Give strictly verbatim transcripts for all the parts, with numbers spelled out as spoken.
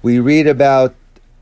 we read about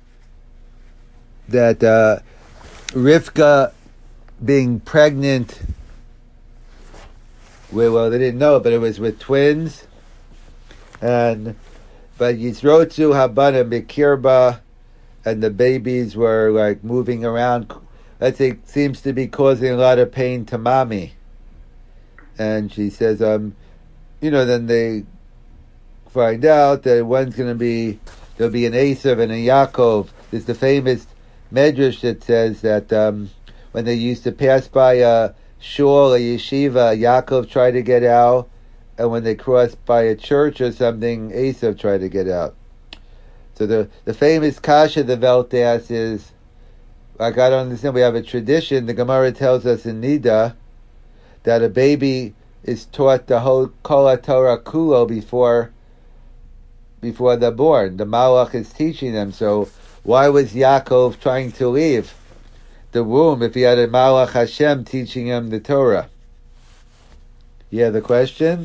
that uh, Rivka being pregnant. Well, they didn't know, but it was with twins, and but Yisrotu Habana Mikirba, and the babies were like moving around. That thing seems to be causing a lot of pain to mommy. And she says, um, you know, then they find out that one's going to be, there'll be an Esav and a Yaakov. There's the famous Medrash that says that um, when they used to pass by a shul, a yeshiva, Yaakov tried to get out, and when they crossed by a church or something, Esav tried to get out. So the the famous kasha the Welt asks is, like, I don't understand, we have a tradition, the Gemara tells us in Nida, that a baby is taught the whole Kol Torah Kulo before before they're born. The Malach is teaching them. So why was Yaakov trying to leave the womb if he had a Malach Hashem teaching him the Torah? Yeah, the question?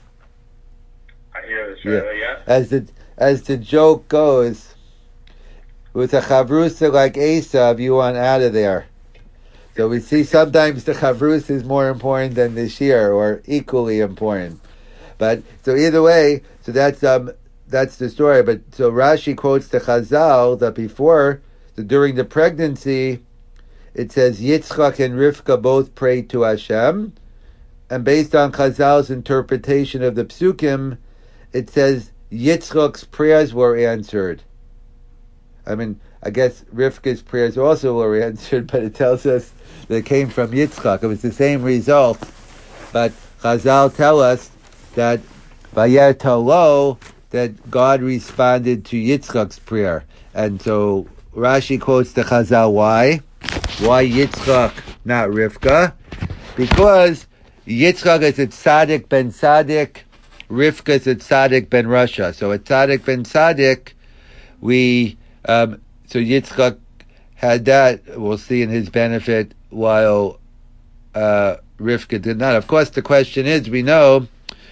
I hear this, right? Yeah. yeah. As the as the joke goes, with a chavrusa like Esav, you want out of there. So we see sometimes the chavrus is more important than the shir, or equally important. But so either way, so that's um that's the story. But so Rashi quotes the Chazal that before, so during the pregnancy, it says Yitzchak and Rivka both prayed to Hashem, and based on Chazal's interpretation of the psukim, it says Yitzchak's prayers were answered. I mean, I guess Rivka's prayers also were answered, but it tells us that it came from Yitzchak. It was the same result, but Chazal tell us that Vayer Tolo, that God responded to Yitzchak's prayer. And so Rashi quotes the Chazal, why? Why Yitzchak, not Rivka? Because Yitzchak is a tzaddik ben tzaddik, Rivka is a tzaddik ben Rasha. So a tzaddik ben tzaddik, we... Um, so Yitzchak had that, we'll see in his benefit, while uh, Rivka did not. Of course, the question is, we know,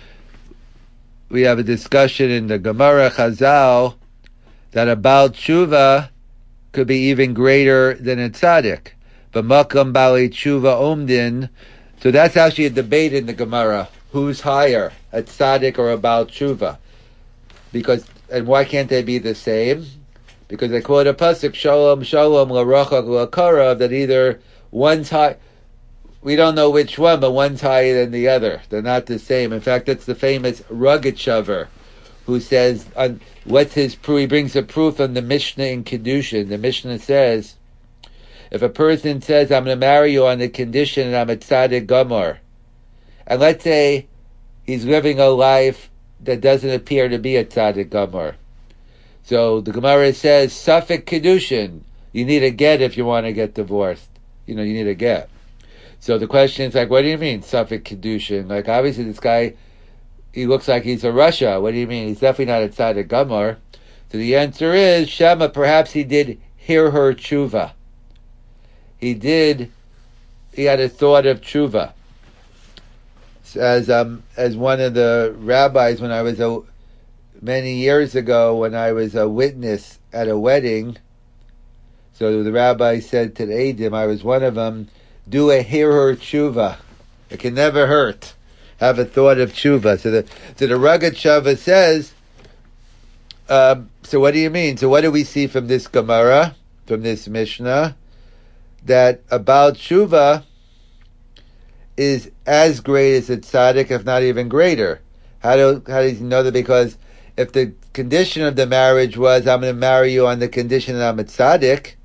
we have a discussion in the Gemara Chazal, that a Baal Tshuva could be even greater than a tzaddik. But Makam Bali Tshuva Omdin, so that's actually a debate in the Gemara. Who's higher, a tzaddik or a Baal Tshuva? Because, and why can't they be the same? Because they quote a pasuk, Shalom, Shalom, L'Rachak, L'Akarav, that either one's high, we don't know which one, but one's higher than the other. They're not the same. In fact, that's the famous Rogatchover, who says, on, what's his proof? He brings a proof on the Mishnah in Kedushin. The Mishnah says, if a person says, I'm going to marry you on the condition that I'm a tzaddik gamor, and let's say he's living a life that doesn't appear to be a tzaddik gamor, so the Gemara says, Safek Kedushin, you need a get if you want to get divorced. You know, you need a get. So the question is like, what do you mean, Safek Kedushin? Like, obviously this guy, he looks like he's a Russia. What do you mean? He's definitely not a tzaddik gamor. So the answer is, Shema, perhaps he did hear her tshuva. He did, he had a thought of tshuva. As um as one of the rabbis, when I was a many years ago, when I was a witness at a wedding, so the rabbi said to the Eidim, I was one of them, do a hear her tshuva. It can never hurt. Have a thought of tshuva. So the so the Rogatchover says, um, so what do you mean? So what do we see from this Gemara, from this Mishnah? That about tshuva is as great as a tzaddik, if not even greater. How do how does he know that? Because if the condition of the marriage was, I'm going to marry you on the condition that I'm a tzaddik,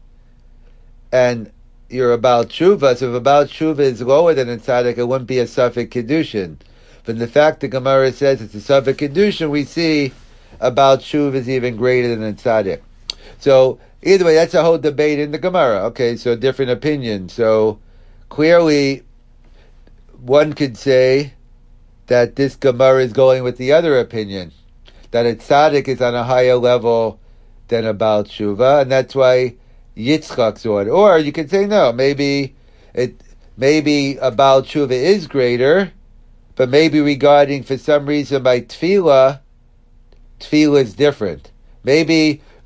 and you're about tshuva, so if about tshuva is lower than a tzaddik, it wouldn't be a Safek Kedushin. But the fact the Gemara says it's a Safek Kedushin, we see about tshuva is even greater than a tzaddik. So either way, that's a whole debate in the Gemara. Okay, so different opinions. So clearly, one could say that this Gemara is going with the other opinion, that a tzaddik is on a higher level than a Baal Tshuva, and that's why Yitzchak saw it. Or you could say, no, maybe it, maybe a Baal Tshuva is greater, but maybe regarding, for some reason, by Tefillah, Tefillah is different. Maybe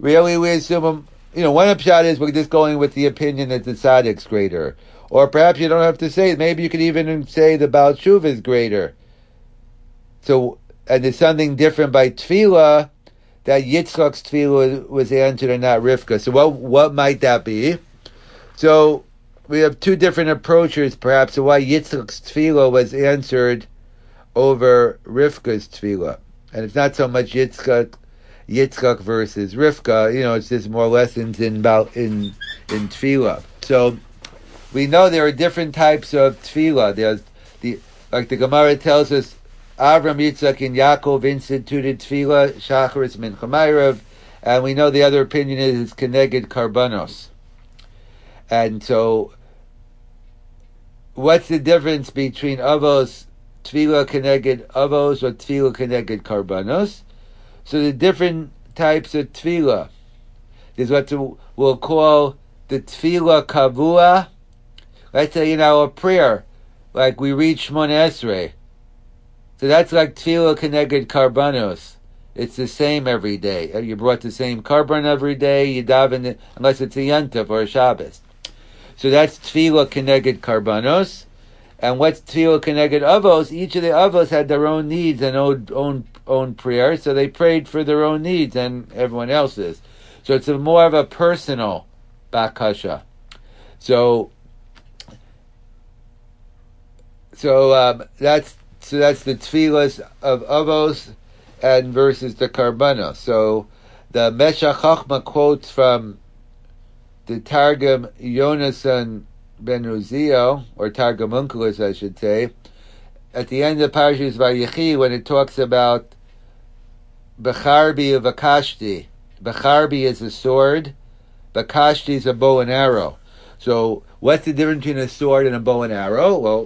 really we assume, you know, one upshot is we're just going with the opinion that the tzaddik's greater. Or perhaps you don't have to say it. Maybe you could even say the Baal Tshuva is greater. So, and there's something different by tefillah, that Yitzchak's tefillah was answered and not Rivka. So what what might that be? So we have two different approaches, perhaps, of why Yitzchak's tefillah was answered over Rivka's tefillah. And it's not so much Yitzchak, Yitzchak versus Rivka. You know, it's just more lessons in about in in tefillah. So we know there are different types of tefillah. There's the like the Gemara tells us, Avram, Yitzchak, and Yaakov instituted tefillah, Shacharis, Mincha, Ma'ariv, and we know the other opinion is Keneged Karbanos. And so, what's the difference between Avos, Tefillah Keneged Avos, or Tefillah Keneged Karbanos? So the different types of tefillah. There's what we'll call the Tefillah Kavua. Let's say in our prayer, like we read Shmona Esrei. So that's like Tefillah Keneged Karbanos. It's the same every day. You brought the same karban every day. You daven it, unless it's a Yontif or a Shabbos. So that's Tefillah Keneged Karbanos. And what's Tefillah Keneged Avos? Each of the Avos had their own needs and own own own prayer, so they prayed for their own needs and everyone else's. So it's a more of a personal bakasha. So, so um, that's so that's the tefillas of Avos and versus the Karbanos. So the Meshach Chochma quotes from the Targum Yonasan Ben Uzio, or Targum Onkelos, I should say, at the end of Parashas Vayechi, when it talks about Becharbi of Vakashti. Becharbi is a sword, Vakashti is a bow and arrow. So what's the difference between a sword and a bow and arrow? Well,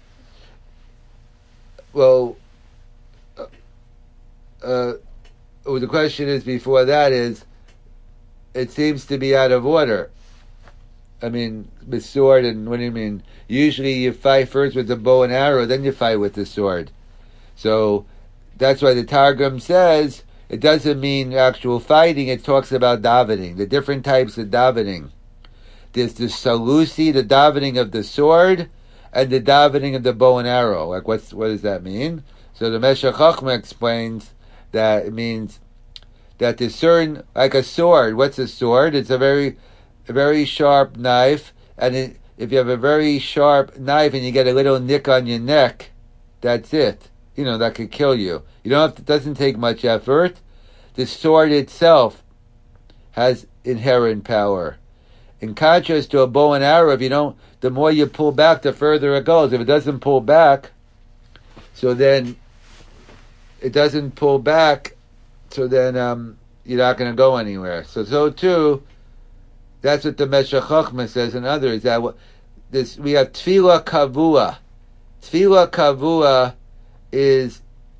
well, uh, uh, well, the question is before that is, it seems to be out of order. I mean, with sword, and what do you mean? Usually you fight first with the bow and arrow, then you fight with the sword. So that's why the Targum says it doesn't mean actual fighting, it talks about davening, the different types of davening. There's the salusi, the davening of the sword, and the davening of the bow and arrow. Like, what's, what does that mean? So the Meshach Chochma explains that it means that there's certain, like a sword. What's a sword? It's a very, a very sharp knife, and it, if you have a very sharp knife and you get a little nick on your neck, that's it. You know, that could kill you. You don't have to, it doesn't take much effort. The sword itself has inherent power. In contrast to a bow and arrow, if you don't, the more you pull back, the further it goes. If it doesn't pull back, so then it doesn't pull back, so then um, you're not going to go anywhere. So, so too, that's what the Meshach Chochma says and others. That this we have Tefillah Kavua. Tefillah Kavua is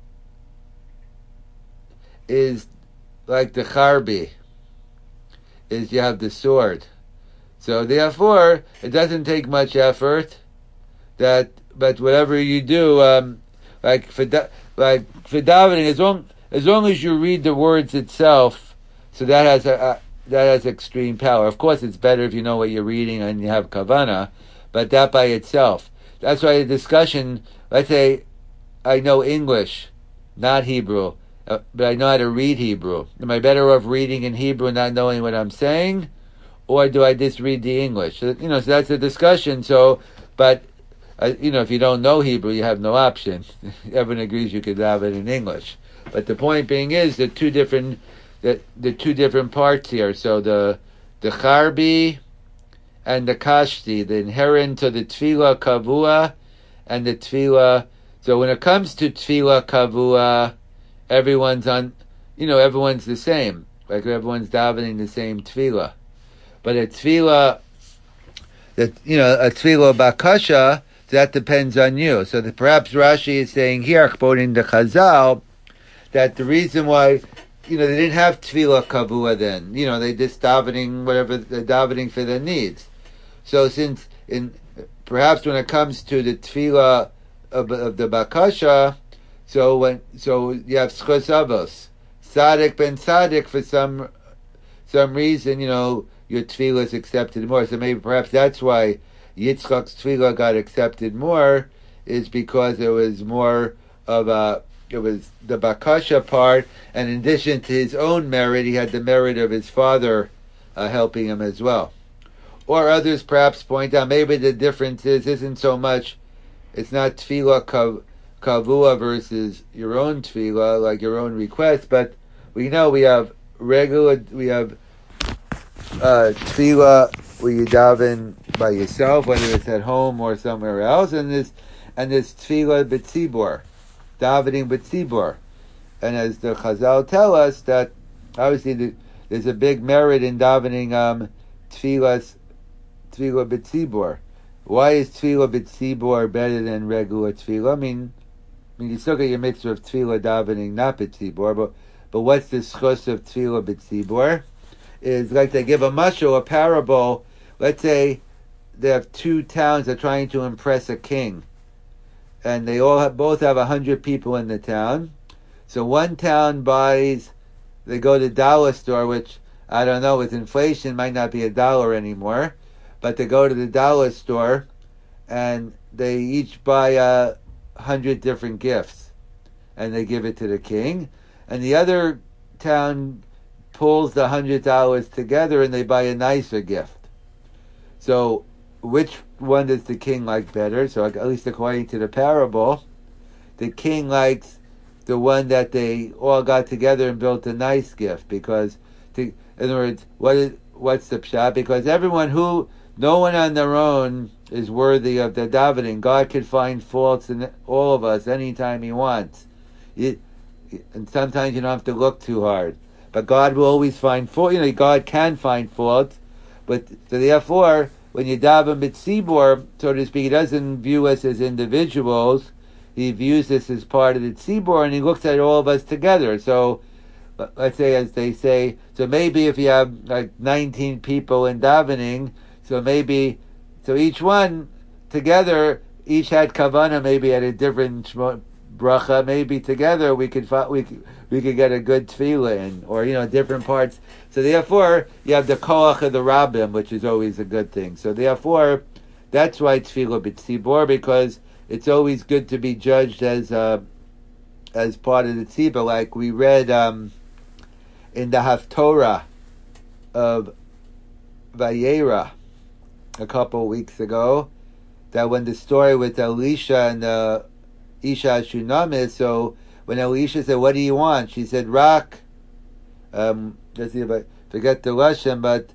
is like the Charbi. Is you have the sword. So therefore, it doesn't take much effort. That, but whatever you do, um, like for da, like for davening, as long as long as you read the words itself, so that has a, a that has extreme power. Of course, it's better if you know what you're reading and you have kavana, but that by itself. That's why the discussion. Let's say I know English, not Hebrew, uh, but I know how to read Hebrew. Am I better off reading in Hebrew and not knowing what I'm saying? Or do I just read the English? So, you know, so that's a discussion. So, but, uh, you know, if you don't know Hebrew, you have no option. Everyone agrees you could have it in English. But the point being is the two different, the, the two different parts here. So the, the Charbi and the Kashti, the inherent to the Tefillah Kavua and the Tefillah. So when it comes to Tefillah Kavua, everyone's on, you know, everyone's the same. Like everyone's davening the same Tefillah. But a tefillah, that you know, a tefillah bakasha, that depends on you. So that perhaps Rashi is saying here, quoting the Chazal, that the reason why, you know, they didn't have tefillah kavua then. You know, they just davening whatever they're davening for their needs. So since in perhaps when it comes to the tefillah of, of the bakasha, so when so you have schos avos, tzaddik ben tzaddik for some. some reason, you know, your tefillah is accepted more. So maybe perhaps that's why Yitzchak's tefillah got accepted more, is because it was more of a, it was the bakasha part, and in addition to his own merit, he had the merit of his father uh, helping him as well. Or others perhaps point out maybe the difference is isn't so much, it's not tefillah kav, kavua versus your own tefillah, like your own request, but we know we have regular, we have uh, tefillah where you daven by yourself, whether it's at home or somewhere else, and this and this tefillah b'tzibur, davening b'tzibur, and as the Chazal tell us that obviously the, there's a big merit in davening um, tefillah tefillah b'tzibur. Why is tefillah b'tzibur better than regular tefillah? I mean, I mean you still get your mitzvah of tefillah davening not b'tzibur, but but what's the schus of tefillah b'tzibur? Is like they give a mashal, a parable. Let's say they have two towns that are trying to impress a king, and they all have, both have a hundred people in the town. So one town buys, they go to dollar store, which I don't know, with inflation might not be a dollar anymore, but they go to the dollar store and they each buy a hundred different gifts, and they give it to the king. And the other town pulls the hundred dollars together and they buy a nicer gift. So which one does the king like better? So at least according to the parable, the king likes the one that they all got together and built a nice gift, because to, in other words, what is what's the pshat? Because everyone who, no one on their own is worthy of the davening. God can find faults in all of us anytime he wants. It, and sometimes you don't have to look too hard. But God will always find fault. You know, God can find fault. But so therefore, when you daven b'tzibur, so to speak, he doesn't view us as individuals. He views us as part of the tzibur, and he looks at all of us together. So, let's say, as they say, so maybe if you have like nineteen people in davening, so maybe, so each one together, each had kavanah, maybe at a different bracha. Maybe together we could we could, we could get a good tefillah in, or you know, different parts. So therefore, you have the koach of the rabbim, which is always a good thing. So therefore, that's why tefillah b'tzibur, because it's always good to be judged as uh, as part of the tzibur, like we read um, in the Haftorah of Vayera a couple of weeks ago, that when the story with Elisha and uh, Isha Shunamis, so when Elisha said, "What do you want?" she said, "Rak." Um, let's see if I forget the Russian, but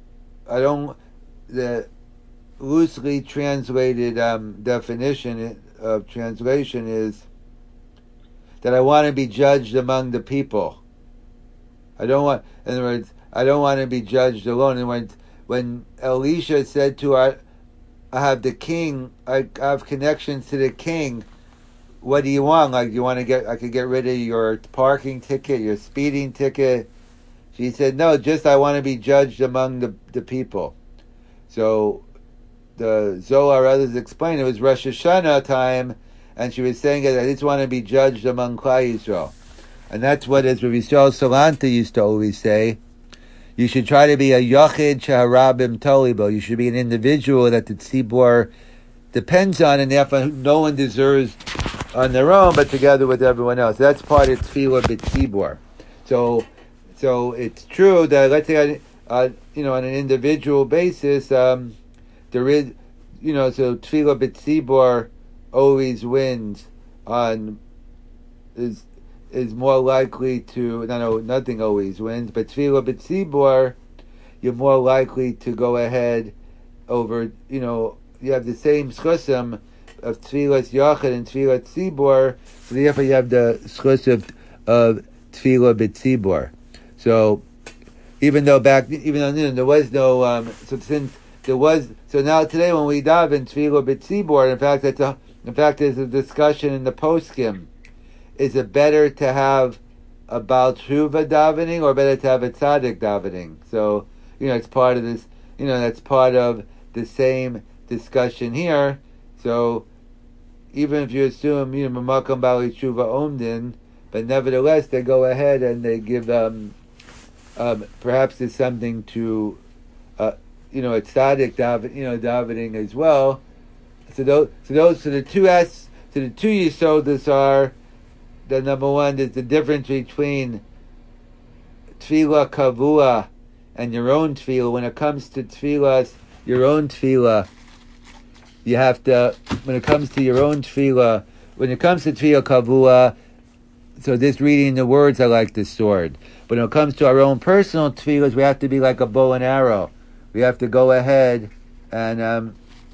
I don't. The loosely translated um, definition of translation is that I want to be judged among the people. I don't want, in other words, I don't want to be judged alone. And when when Elisha said to her, "I have the king, I, I have connections to the king. What do you want? Like, you want to get, I could get rid of your parking ticket, your speeding ticket." She said, "No, just I want to be judged among the, the people." So the Zohar others explained it was Rosh Hashanah time, and she was saying that I just want to be judged among Klal Yisrael. And that's what, as Rabbi Yisrael Salanta used to always say, you should try to be a Yochid Shaharabim Tolibo. You should be an individual that the Tzibur depends on, and therefore no one deserves on their own, but together with everyone else. That's part of Tefillah b'Tzibur. So, so it's true that, let's say, uh, you know, on an individual basis, um, there is, you know, so Tefillah b'Tzibur always wins on, is is more likely to, no, no, nothing always wins, but Tefillah b'Tzibur, you're more likely to go ahead over, you know, you have the same schusim of Tefillah Yachid and Tefillah Tzibur, so therefore you have the schus of, of Tefillah b'Tzibur. So, even though back, even though you know, there was no, um, so since there was, so now today when we daven Tefillah b'Tzibur, in fact, that's a, in fact there's a discussion in the poskim. Is it better to have a Baal Tshuva davening or better to have a tzaddik davening? So, you know, it's part of this, you know, that's part of the same discussion here. So, even if you assume, you know, Mamakam Bali Tshuva Omdin, but nevertheless, they go ahead and they give um, um, perhaps there's something to, uh, you know, a tzaddik daven, you know, davening as well. So those, so those, so the two s, so the two yisodas are, the number one is the difference between tefillah kavua and your own tefillah. When it comes to tefillah, your own tefillah, you have to, when it comes to your own tefillah, when it comes to tefillah kavua, so this reading the words are like the sword. But when it comes to our own personal tefillahs, we have to be like a bow and arrow. We have to go ahead and um,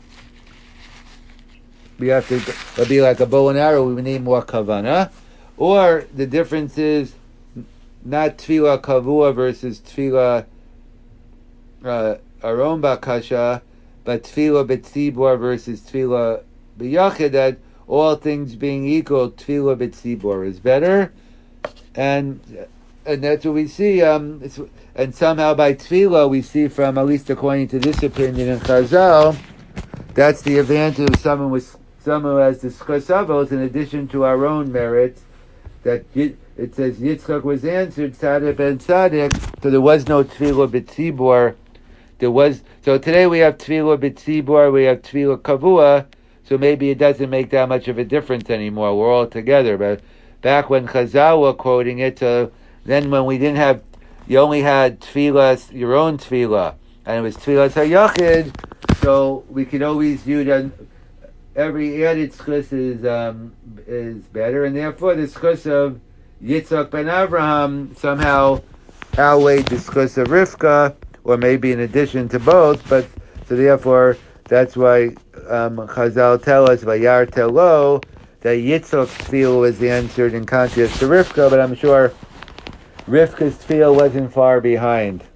we have to be like a bow and arrow. We need more kavanah. Or the difference is not tefillah kavua versus tefillah uh, aron bakasha, but tefillah b'tzibor versus tefillah b'yachid. That all things being equal, tefillah b'tzibor is better, and and that's what we see. Um, it's, and somehow by tefillah we see from, at least according to this opinion in Chazal, that's the advantage of someone with someone who has the schosavos in addition to our own merits. That it says Yitzchak was answered tzaddik ben tzaddik, so there was no tefillah b'tzibor. There was so today we have tefillah b'tzibor, we have tefillah kavua. So maybe it doesn't make that much of a difference anymore. We're all together. But back when Chazal were quoting it, uh, then when we didn't have, you only had tefillah, your own tefillah, and it was tefillah hayachid. So we could always use that every added schus is um, is better, and therefore the schus of Yitzchak ben Avraham somehow outweighed the schus of Rivka, or maybe in addition to both. But so therefore, that's why um, Chazal tell us Vayar Telo that Yitzchak's tefillah was answered in contrast to Rivka, but I'm sure Rivka's tefillah wasn't far behind.